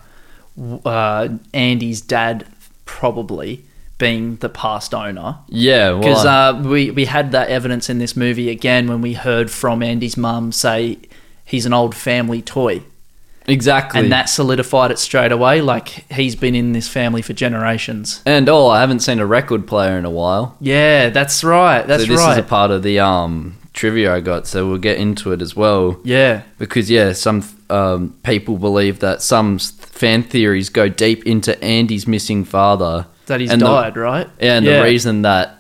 [SPEAKER 2] Andy's dad probably being the past owner.
[SPEAKER 3] Yeah,
[SPEAKER 2] Because we had that evidence in this movie again when we heard from Andy's mum say he's an old family toy.
[SPEAKER 3] exactly.
[SPEAKER 2] And that solidified it straight away. Like, he's been in this family for generations.
[SPEAKER 3] And I haven't seen a record player in a while.
[SPEAKER 2] Yeah, that's right. That's
[SPEAKER 3] so this
[SPEAKER 2] right.
[SPEAKER 3] is a part of the trivia I got, so we'll get into it as well.
[SPEAKER 2] Yeah.
[SPEAKER 3] Because some people believe that some fan theories go deep into Andy's missing father.
[SPEAKER 2] That he's
[SPEAKER 3] And
[SPEAKER 2] died, right?
[SPEAKER 3] Yeah, and the reason that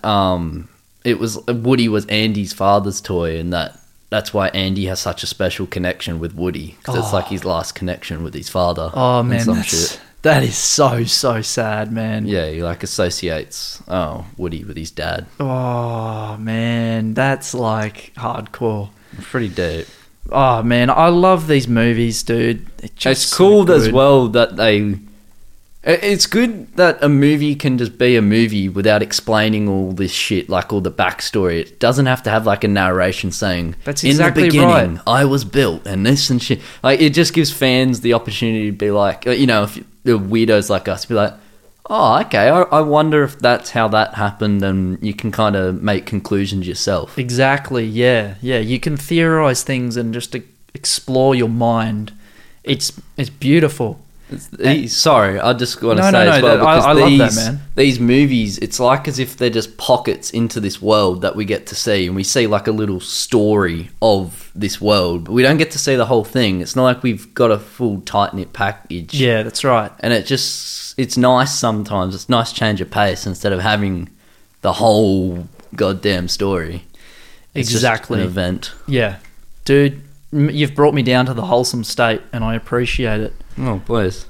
[SPEAKER 3] it was Woody was Andy's father's toy, and that's why Andy has such a special connection with Woody, because it's like his last connection with his father.
[SPEAKER 2] Oh,
[SPEAKER 3] and
[SPEAKER 2] man,
[SPEAKER 3] some shit.
[SPEAKER 2] that is so sad, man.
[SPEAKER 3] Yeah, he like associates Woody with his dad.
[SPEAKER 2] Oh, man, that's like hardcore.
[SPEAKER 3] Pretty deep.
[SPEAKER 2] Oh, man, I love these movies, dude.
[SPEAKER 3] It's cool as well that they... It's good that a movie can just be a movie without explaining all this shit, like all the backstory. It doesn't have to have like a narration saying,
[SPEAKER 2] That's exactly
[SPEAKER 3] in the beginning,
[SPEAKER 2] right.
[SPEAKER 3] I was built and this and shit. Like, it just gives fans the opportunity to be like, if the weirdos like us, be like, oh, okay, I wonder if that's how that happened, and you can kind of make conclusions yourself.
[SPEAKER 2] Exactly, yeah. Yeah, you can theorize things and just explore your mind. It's beautiful.
[SPEAKER 3] Sorry, I just want to
[SPEAKER 2] No,
[SPEAKER 3] say
[SPEAKER 2] no,
[SPEAKER 3] as well, because
[SPEAKER 2] I love that, man.
[SPEAKER 3] These movies, it's like as if they're just pockets into this world that we get to see, and we see like a little story of this world, but we don't get to see the whole thing. It's not like we've got a full tight-knit package.
[SPEAKER 2] Yeah, that's right.
[SPEAKER 3] And it's nice sometimes. It's a nice change of pace instead of having the whole goddamn story. It's
[SPEAKER 2] Exactly.
[SPEAKER 3] just an event.
[SPEAKER 2] Yeah. Dude, you've brought me down to the wholesome state, and I appreciate it.
[SPEAKER 3] Oh, please.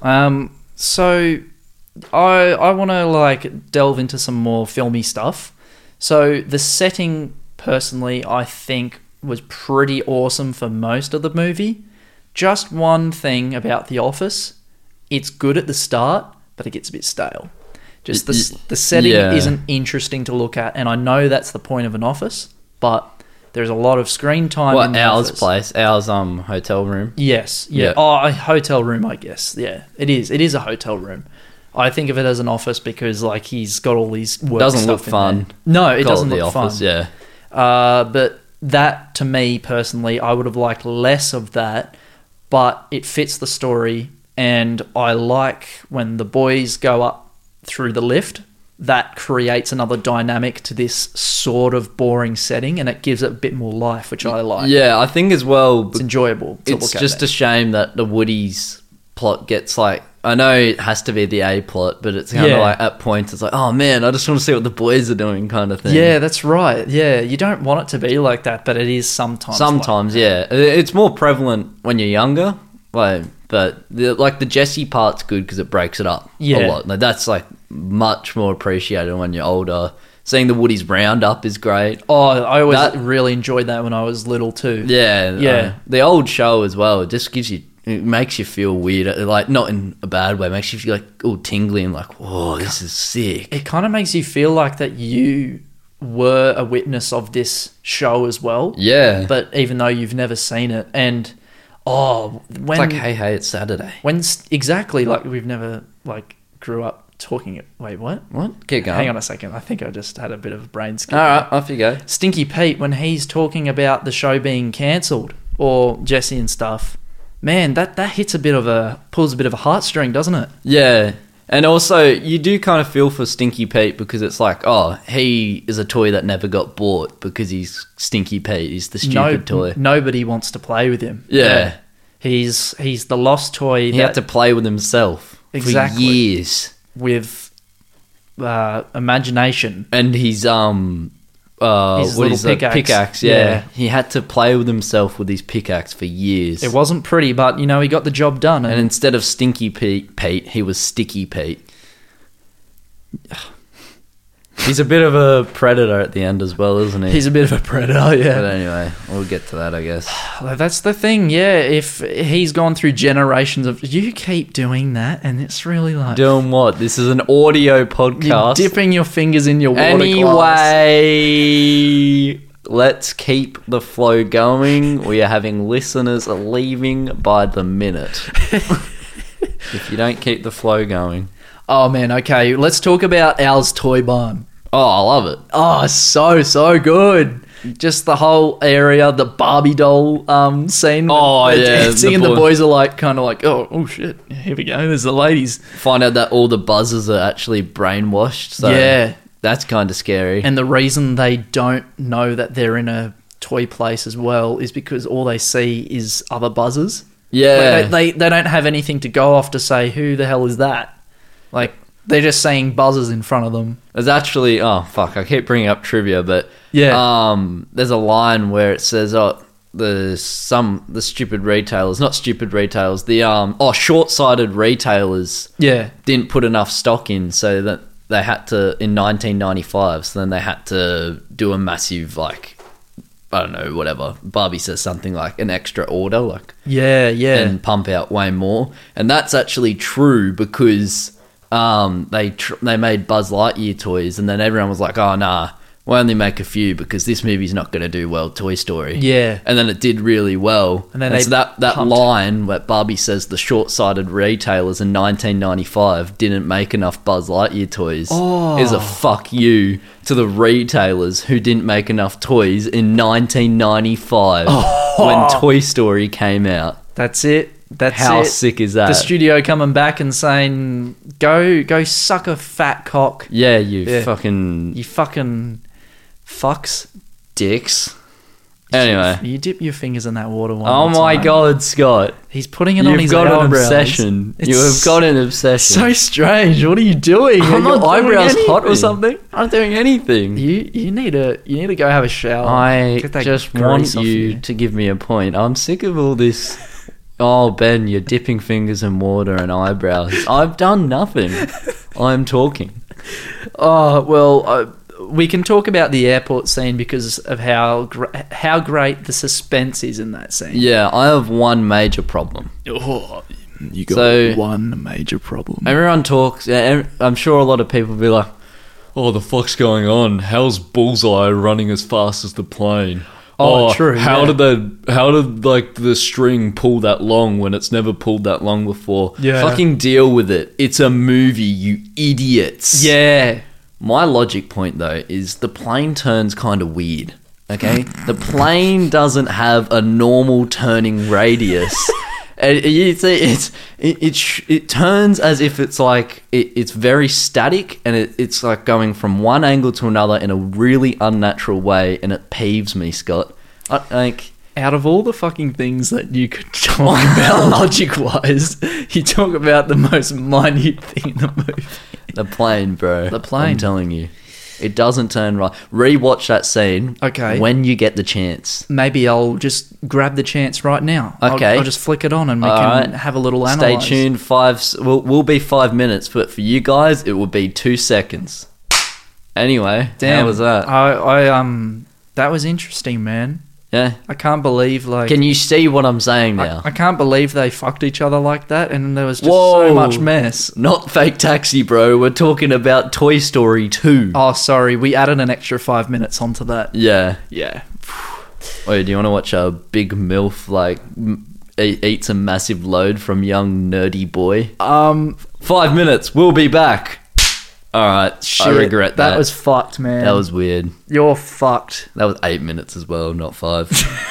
[SPEAKER 2] So I want to like delve into some more filmy stuff. So the setting, personally, I think was pretty awesome for most of the movie. Just one thing about The Office: it's good at the start, but it gets a bit stale. Just the setting isn't interesting to look at, and I know that's the point of an office, but there's a lot of screen time.
[SPEAKER 3] What,
[SPEAKER 2] in the
[SPEAKER 3] ours
[SPEAKER 2] office.
[SPEAKER 3] place? Ours hotel room?
[SPEAKER 2] Yes. Yeah.
[SPEAKER 3] Yeah.
[SPEAKER 2] Oh, a hotel room, I guess. Yeah, it is. It is a hotel room. I think of it as an office because, like, he's got all these work
[SPEAKER 3] Doesn't
[SPEAKER 2] stuff
[SPEAKER 3] look
[SPEAKER 2] in
[SPEAKER 3] fun.
[SPEAKER 2] there. No, it
[SPEAKER 3] Call
[SPEAKER 2] doesn't
[SPEAKER 3] the
[SPEAKER 2] look
[SPEAKER 3] office,
[SPEAKER 2] fun.
[SPEAKER 3] yeah.
[SPEAKER 2] But that, to me personally, I would have liked less of that, but it fits the story, and I like when the boys go up through the lift. That creates another dynamic to this sort of boring setting, and it gives it a bit more life, which I like.
[SPEAKER 3] Yeah, I think as well...
[SPEAKER 2] It's enjoyable to
[SPEAKER 3] It's
[SPEAKER 2] look at.
[SPEAKER 3] just a shame that the Woody's plot gets like... I know it has to be the A plot, but it's kind of like at points it's like, oh man, I just want to see what the boys are doing kind of thing.
[SPEAKER 2] Yeah, that's right. Yeah, you don't want it to be like that, but it is sometimes.
[SPEAKER 3] Sometimes, yeah. It's more prevalent when you're younger, but the Jesse part's good because it breaks it up a
[SPEAKER 2] Yeah.
[SPEAKER 3] lot. Like, that's like much more appreciated when you're older. Seeing the Woody's roundup is great.
[SPEAKER 2] Oh, I always
[SPEAKER 3] That-
[SPEAKER 2] really enjoyed that when I was little too.
[SPEAKER 3] Yeah,
[SPEAKER 2] Yeah.
[SPEAKER 3] the old show as well. It just it makes you feel weird, like not in a bad way. It makes you feel like all tingly and like, whoa, this is sick.
[SPEAKER 2] It kind of makes you feel like that you were a witness of this show as well.
[SPEAKER 3] Yeah,
[SPEAKER 2] But even though you've never seen it, and when
[SPEAKER 3] it's like, hey, it's Saturday.
[SPEAKER 2] exactly, like we've never like grew up talking it. Wait, what?
[SPEAKER 3] What? Keep going.
[SPEAKER 2] Hang on a second. I think I just had a bit of a brain skip.
[SPEAKER 3] All right, off you go.
[SPEAKER 2] Stinky Pete, when he's talking about the show being cancelled, or Jesse and stuff, man, that hits pulls a bit of a heartstring, doesn't it?
[SPEAKER 3] Yeah, and also you do kind of feel for Stinky Pete because it's like, oh, he is a toy that never got bought because he's Stinky Pete. He's the stupid toy.
[SPEAKER 2] Nobody wants to play with him.
[SPEAKER 3] Yeah.
[SPEAKER 2] He's the lost toy
[SPEAKER 3] He had to play with himself
[SPEAKER 2] Exactly.
[SPEAKER 3] for years.
[SPEAKER 2] with imagination.
[SPEAKER 3] And his
[SPEAKER 2] His little pickaxe.
[SPEAKER 3] yeah.
[SPEAKER 2] Yeah.
[SPEAKER 3] He had to play with himself with his pickaxe for years.
[SPEAKER 2] It wasn't pretty, but he got the job done.
[SPEAKER 3] And instead of Stinky Pete, he was Sticky Pete. He's a bit of a predator at the end as well, isn't he?
[SPEAKER 2] he's a bit of a predator, yeah.
[SPEAKER 3] But anyway, we'll get to that, I guess.
[SPEAKER 2] That's the thing, yeah. If he's gone through generations of... You keep doing that, and it's really like...
[SPEAKER 3] Doing what? This is an audio
[SPEAKER 2] You're
[SPEAKER 3] podcast.
[SPEAKER 2] dipping your fingers in your water glass.
[SPEAKER 3] Anyway, Let's keep the flow going. We are having listeners leaving by the minute. If you don't keep the flow going.
[SPEAKER 2] Oh, man, okay. Let's talk about Al's Toy Barn.
[SPEAKER 3] Oh, I love it.
[SPEAKER 2] Oh, so good. Just the whole area, the Barbie doll scene.
[SPEAKER 3] Oh,
[SPEAKER 2] They're
[SPEAKER 3] yeah,
[SPEAKER 2] dancing,
[SPEAKER 3] the
[SPEAKER 2] and the
[SPEAKER 3] boy-
[SPEAKER 2] boys are like, kind of like, oh shit, here we go. There's the ladies.
[SPEAKER 3] Find out that all the buzzers are actually brainwashed. So
[SPEAKER 2] Yeah.
[SPEAKER 3] that's kind of scary.
[SPEAKER 2] And the reason they don't know that they're in a toy place as well is because all they see is other buzzers.
[SPEAKER 3] yeah.
[SPEAKER 2] Like, they don't have anything to go off to say, who the hell is that? Like, they're just saying buzzers in front of them.
[SPEAKER 3] There's actually, oh fuck, I keep bringing up trivia, but there's a line where it says, the stupid retailers, not stupid retailers, short-sighted retailers
[SPEAKER 2] Yeah.
[SPEAKER 3] didn't put enough stock in, so that they had to, in 1995, so then they had to do a massive, like, I don't know, whatever. Barbie says something like an extra order, like,
[SPEAKER 2] Yeah.
[SPEAKER 3] and pump out way more. And that's actually true because they made Buzz Lightyear toys, and then everyone was like, oh, nah, we'll only make a few because this movie's not going to do well, Toy Story.
[SPEAKER 2] Yeah.
[SPEAKER 3] And then it did really well.
[SPEAKER 2] And then they
[SPEAKER 3] so that
[SPEAKER 2] pumped.
[SPEAKER 3] line where Barbie says the short-sighted retailers in 1995 didn't make enough Buzz Lightyear toys is a fuck you to the retailers who didn't make enough toys in 1995 when Toy Story came out.
[SPEAKER 2] That's it. That's
[SPEAKER 3] How
[SPEAKER 2] it.
[SPEAKER 3] sick is that?
[SPEAKER 2] The studio coming back and saying, go suck a fat cock,
[SPEAKER 3] Yeah, you
[SPEAKER 2] Yeah.
[SPEAKER 3] fucking
[SPEAKER 2] you fucking fucks.
[SPEAKER 3] dicks. Anyway.
[SPEAKER 2] You dip your fingers in that water one
[SPEAKER 3] Oh
[SPEAKER 2] more
[SPEAKER 3] my
[SPEAKER 2] time.
[SPEAKER 3] God, Scott.
[SPEAKER 2] He's putting it on
[SPEAKER 3] You've
[SPEAKER 2] his
[SPEAKER 3] got an
[SPEAKER 2] eyebrows.
[SPEAKER 3] obsession.
[SPEAKER 2] It's
[SPEAKER 3] You have got an obsession.
[SPEAKER 2] so strange. What are you doing? Are
[SPEAKER 3] I'm
[SPEAKER 2] your
[SPEAKER 3] not doing
[SPEAKER 2] eyebrows hot or
[SPEAKER 3] anything.
[SPEAKER 2] something?
[SPEAKER 3] I'm not doing anything.
[SPEAKER 2] You need to go have a shower.
[SPEAKER 3] I
[SPEAKER 2] Get that
[SPEAKER 3] just
[SPEAKER 2] grease
[SPEAKER 3] want
[SPEAKER 2] off
[SPEAKER 3] you to give me a point. I'm sick of all this. Oh, Ben, you're dipping fingers in water and eyebrows. I've done nothing. I'm talking.
[SPEAKER 2] Oh well, we can talk about the airport scene because of how great the suspense is in that scene.
[SPEAKER 3] Yeah, I have one major problem.
[SPEAKER 2] Oh, you got
[SPEAKER 3] So-
[SPEAKER 2] one major problem.
[SPEAKER 3] Everyone talks. I'm sure a lot of people will be like, "Oh, the fuck's going on? How's Bullseye running as fast as the plane?
[SPEAKER 2] Oh, true,
[SPEAKER 3] How
[SPEAKER 2] yeah.
[SPEAKER 3] did like the string pull that long when it's never pulled that long before?
[SPEAKER 2] Yeah.
[SPEAKER 3] Fucking deal with it. It's a movie, you idiots."
[SPEAKER 2] Yeah.
[SPEAKER 3] My logic point though is the plane turns kind of weird. Okay, the plane doesn't have a normal turning radius. And you see, it turns as if it's like it's very static, and it's like going from one angle to another in a really unnatural way, and it peeves me, Scott.
[SPEAKER 2] Out of all the fucking things that you could talk about logic-wise, you talk about the most minute thing in the movie.
[SPEAKER 3] The plane, bro.
[SPEAKER 2] The plane.
[SPEAKER 3] I'm telling you, it doesn't turn right. Rewatch that scene.
[SPEAKER 2] Okay.
[SPEAKER 3] When you get the chance.
[SPEAKER 2] Maybe I'll just grab the chance right now.
[SPEAKER 3] Okay.
[SPEAKER 2] I'll just flick it on and we
[SPEAKER 3] All
[SPEAKER 2] can
[SPEAKER 3] right.
[SPEAKER 2] have a little
[SPEAKER 3] Stay
[SPEAKER 2] analyze.
[SPEAKER 3] tuned. We'll be 5 minutes, but for you guys, it will be 2 seconds. Anyway,
[SPEAKER 2] Damn,
[SPEAKER 3] how was that?
[SPEAKER 2] That was interesting, man.
[SPEAKER 3] Yeah.
[SPEAKER 2] I can't believe
[SPEAKER 3] Can you see what I'm saying now?
[SPEAKER 2] I can't believe they fucked each other like that, and there was just
[SPEAKER 3] Whoa.
[SPEAKER 2] so much mess.
[SPEAKER 3] Not Fake Taxi, bro. We're talking about Toy Story 2.
[SPEAKER 2] Oh, sorry, we added an extra 5 minutes onto that.
[SPEAKER 3] Yeah.
[SPEAKER 2] Yeah.
[SPEAKER 3] Wait, do you want to watch a big MILF eats a massive load from young nerdy boy? 5 minutes. We'll be back. All right.
[SPEAKER 2] Shit,
[SPEAKER 3] I regret that.
[SPEAKER 2] That was fucked, man.
[SPEAKER 3] That was weird.
[SPEAKER 2] You're fucked.
[SPEAKER 3] That was 8 minutes as well, not 5.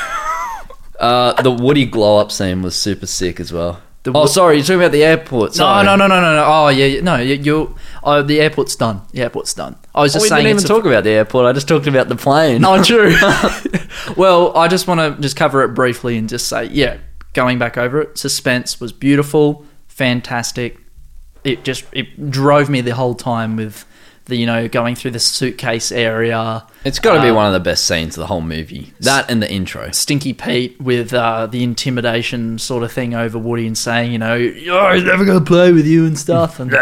[SPEAKER 3] The Woody glow up scene was super sick as well. Sorry, you're talking about the airport. Sorry.
[SPEAKER 2] No. Oh, yeah. No, you. Oh, the airport's done. The airport's done. I was just
[SPEAKER 3] We
[SPEAKER 2] saying.
[SPEAKER 3] didn't even talk about the airport. I just talked about the plane.
[SPEAKER 2] No, true. Well, I just want to just cover it briefly and just say, yeah, going back over it, suspense was beautiful, fantastic. It drove me the whole time with the, going through the suitcase area.
[SPEAKER 3] It's got to be one of the best scenes of the whole movie. That and the intro.
[SPEAKER 2] Stinky Pete with the intimidation sort of thing over Woody and saying, oh, he's never going to play with you and stuff. And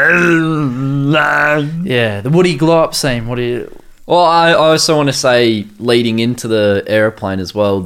[SPEAKER 2] yeah, the Woody glow up scene.
[SPEAKER 3] Well, I also want to say, leading into the airplane as well,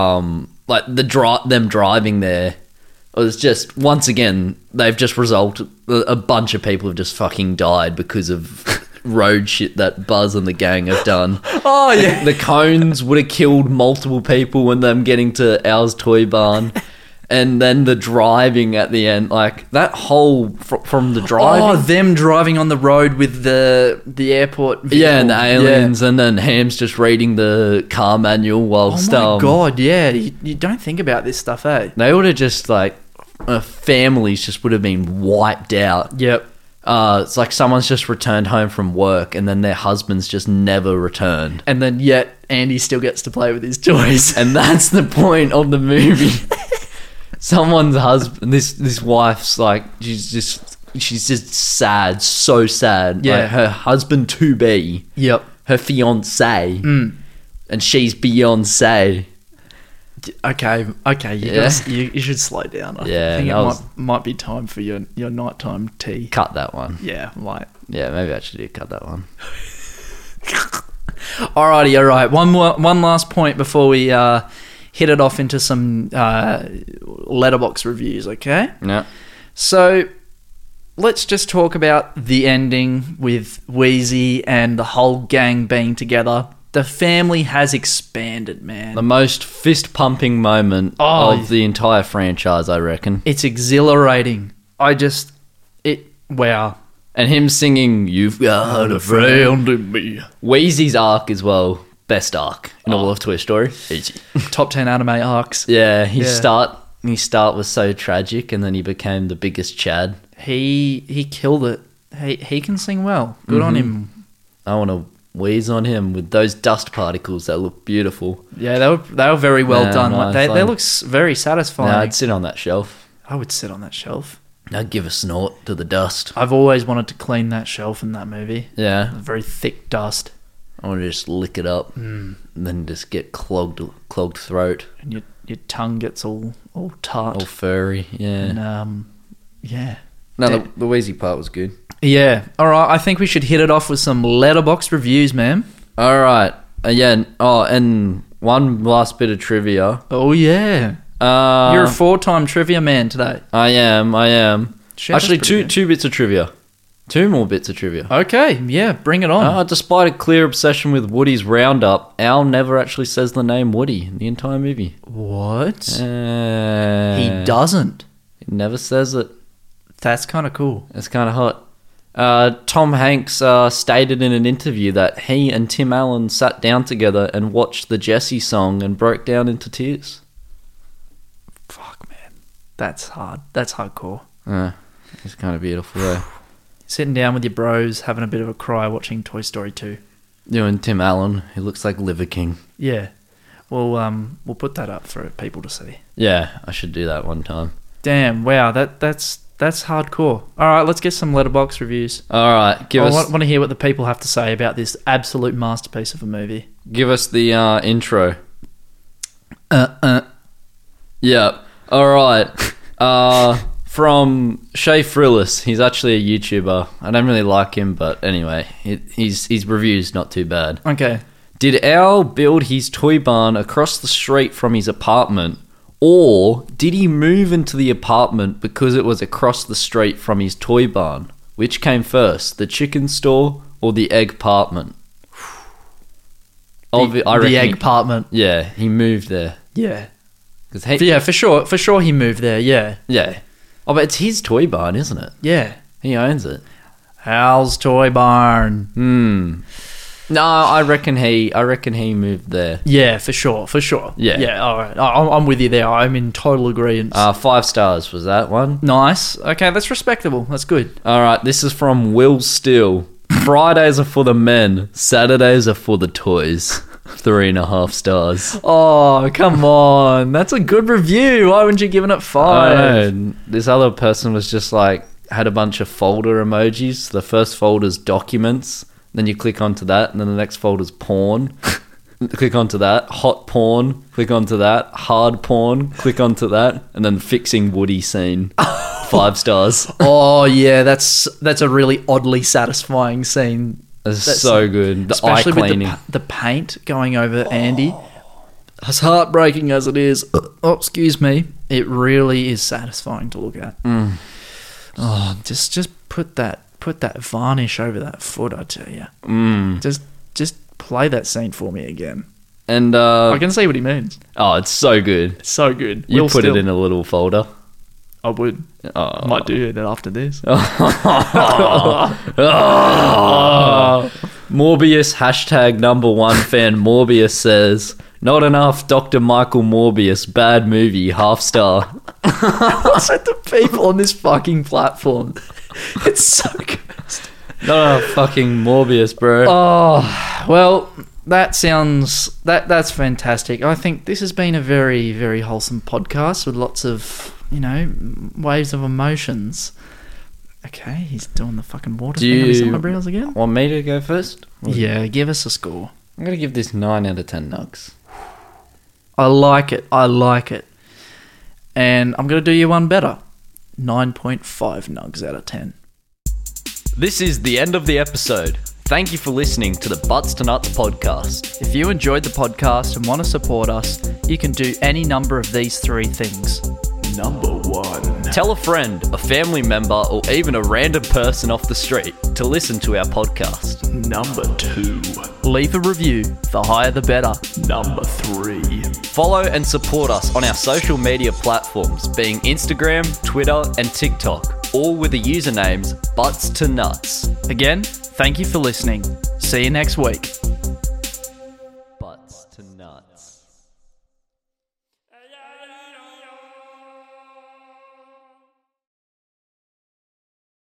[SPEAKER 3] them driving there, it was just, once again, they've just resulted, a bunch of people have just fucking died because of road shit that Buzz and the gang have done.
[SPEAKER 2] Oh yeah.
[SPEAKER 3] The cones would have killed multiple people when them getting to Al's toy barn. And then the driving at the end, like that whole from the driving.
[SPEAKER 2] Oh, them driving on the road with the airport vehicle.
[SPEAKER 3] Yeah, and the aliens, and then Ham's just reading the car manual whilst...
[SPEAKER 2] Oh my God, yeah. You don't think about this stuff, eh?
[SPEAKER 3] They would have just, like... families just would have been wiped out.
[SPEAKER 2] Yep.
[SPEAKER 3] It's like someone's just returned home from work, and then their husband's just never returned.
[SPEAKER 2] And then yet Andy still gets to play with his toys.
[SPEAKER 3] And that's the point of the movie. Someone's husband, this wife's like, she's just sad, so sad.
[SPEAKER 2] Yeah.
[SPEAKER 3] Like her husband to be,
[SPEAKER 2] Yep.
[SPEAKER 3] her fiance, and she's Beyonce.
[SPEAKER 2] Okay. You should slow down. I think it might be time for your nighttime tea.
[SPEAKER 3] Cut that one.
[SPEAKER 2] Yeah, like.
[SPEAKER 3] Yeah, maybe I should cut that one.
[SPEAKER 2] Alrighty, alright. One last point before we hit it off into some letterbox reviews, okay?
[SPEAKER 3] Yeah.
[SPEAKER 2] So let's just talk about the ending with Wheezy and the whole gang being together. The family has expanded, man.
[SPEAKER 3] The most fist-pumping moment of the entire franchise, I reckon.
[SPEAKER 2] It's exhilarating. Wow.
[SPEAKER 3] And him singing, "You've got a friend in me." Wheezy's arc as well. Best arc in all of Toy Story. Easy.
[SPEAKER 2] Top 10 anime arcs.
[SPEAKER 3] Yeah, his start was so tragic, and then he became the biggest Chad.
[SPEAKER 2] He killed it. He can sing well. Good on him.
[SPEAKER 3] I want to wheeze on him with those dust particles that look beautiful.
[SPEAKER 2] Yeah, they were very well done.
[SPEAKER 3] Nice.
[SPEAKER 2] They look very satisfying.
[SPEAKER 3] I'd sit on that shelf.
[SPEAKER 2] I would sit on that shelf.
[SPEAKER 3] I'd give a snort to the dust.
[SPEAKER 2] I've always wanted to clean that shelf in that movie.
[SPEAKER 3] Yeah.
[SPEAKER 2] Very thick dust.
[SPEAKER 3] I want to just lick it up and then just get clogged throat.
[SPEAKER 2] And your tongue gets all tart.
[SPEAKER 3] All furry, yeah.
[SPEAKER 2] And, yeah.
[SPEAKER 3] No, the Wheezy part was good.
[SPEAKER 2] Yeah. All right. I think we should hit it off with some letterbox reviews, man.
[SPEAKER 3] All right. Yeah. Oh, and one last bit of trivia.
[SPEAKER 2] Oh, yeah. You're a 4-time trivia man today.
[SPEAKER 3] I am.
[SPEAKER 2] Shit,
[SPEAKER 3] actually,
[SPEAKER 2] that's pretty
[SPEAKER 3] two bits of trivia. 2 more bits of trivia.
[SPEAKER 2] Okay. Yeah. Bring it on.
[SPEAKER 3] Despite a clear obsession with Woody's Roundup, Al never actually says the name Woody in the entire movie.
[SPEAKER 2] What? He doesn't.
[SPEAKER 3] He never says it.
[SPEAKER 2] That's kind of cool.
[SPEAKER 3] It's kind of hot. Tom Hanks stated in an interview that he and Tim Allen sat down together and watched the Jessie song and broke down into tears.
[SPEAKER 2] Fuck, man. That's hard. That's hardcore.
[SPEAKER 3] It's kind of beautiful, though.
[SPEAKER 2] Sitting down with your bros, having a bit of a cry, watching Toy Story 2.
[SPEAKER 3] You and Tim Allen, he looks like Liver King.
[SPEAKER 2] Yeah. Well, we'll put that up for people to see.
[SPEAKER 3] Yeah, I should do that one time.
[SPEAKER 2] Damn, wow, that's hardcore. All right, let's get some letterbox reviews.
[SPEAKER 3] All right,
[SPEAKER 2] I want to hear what the people have to say about this absolute masterpiece of a movie.
[SPEAKER 3] Give us the intro. Yeah. All right. From Shay Frillis. He's actually a YouTuber. I don't really like him, but anyway, his review's not too bad.
[SPEAKER 2] Okay.
[SPEAKER 3] Did Al build his toy barn across the street from his apartment, or did he move into the apartment because it was across the street from his toy barn? Which came first, the chicken store or the egg apartment?
[SPEAKER 2] The egg apartment.
[SPEAKER 3] Yeah, he moved there.
[SPEAKER 2] Yeah. Yeah, for sure. For sure he moved there, yeah.
[SPEAKER 3] Yeah. Oh, but it's his toy barn, isn't it?
[SPEAKER 2] Yeah.
[SPEAKER 3] He owns it.
[SPEAKER 2] Al's toy barn.
[SPEAKER 3] No, I reckon he moved there.
[SPEAKER 2] Yeah, for sure.
[SPEAKER 3] Yeah.
[SPEAKER 2] Yeah, all right. I'm with you there. I'm in total agreement.
[SPEAKER 3] 5 stars was that one.
[SPEAKER 2] Nice. Okay, that's respectable. That's good.
[SPEAKER 3] All right, this is from Will Steele. Fridays are for the men. Saturdays are for the toys. 3.5 stars.
[SPEAKER 2] Oh, come on. That's a good review. Why wouldn't you give it 5?
[SPEAKER 3] I know. This other person was just like, had a bunch of folder emojis. The first folder's documents. Then you click onto that, and then the next folder's porn. Click onto that. Hot porn. Click onto that. Hard porn. Click onto that. And then fixing Woody scene. 5 stars.
[SPEAKER 2] Oh, yeah. That's a really oddly satisfying scene.
[SPEAKER 3] That's so good. The
[SPEAKER 2] especially
[SPEAKER 3] eye cleaning.
[SPEAKER 2] with the paint going over Andy. As heartbreaking as it is, excuse me, it really is satisfying to look at. Oh, just put that put that varnish over that foot, I tell you. Just play that scene for me again.
[SPEAKER 3] And
[SPEAKER 2] I can see what he means.
[SPEAKER 3] oh, it's so good.
[SPEAKER 2] It's so good.
[SPEAKER 3] You
[SPEAKER 2] Will
[SPEAKER 3] put
[SPEAKER 2] Still.
[SPEAKER 3] it in a little folder.
[SPEAKER 2] I would.
[SPEAKER 3] Oh.
[SPEAKER 2] I might do it after this.
[SPEAKER 3] Morbius hashtag #1 fan Morbius says, not enough Dr. Michael Morbius, bad movie, half star.
[SPEAKER 2] What's with the people on this fucking platform? It's so good.
[SPEAKER 3] Not enough fucking Morbius, bro.
[SPEAKER 2] Oh, well, that's fantastic. I think this has been a very, very wholesome podcast with lots of, waves of emotions. Okay, he's doing the fucking water thing on his eyebrows again.
[SPEAKER 3] Want me to go first?
[SPEAKER 2] Yeah, give us a score.
[SPEAKER 3] I'm going to give this 9 out of 10 nugs.
[SPEAKER 2] I like it. And I'm going to do you one better. 9.5 nugs out of 10.
[SPEAKER 3] This is the end of the episode. Thank you for listening to the Butts to Nuts podcast.
[SPEAKER 2] If you enjoyed the podcast and want to support us, you can do any number of these 3 things.
[SPEAKER 4] Number 1.
[SPEAKER 3] Tell a friend, a family member, or even a random person off the street to listen to our podcast.
[SPEAKER 4] Number 2.
[SPEAKER 2] Leave a review. The higher the better.
[SPEAKER 4] Number 3.
[SPEAKER 3] Follow and support us on our social media platforms, being Instagram, Twitter, and TikTok, all with the usernames Butts to Nuts.
[SPEAKER 2] Again, thank you for listening. See you next week.
[SPEAKER 3] Butts to Nuts.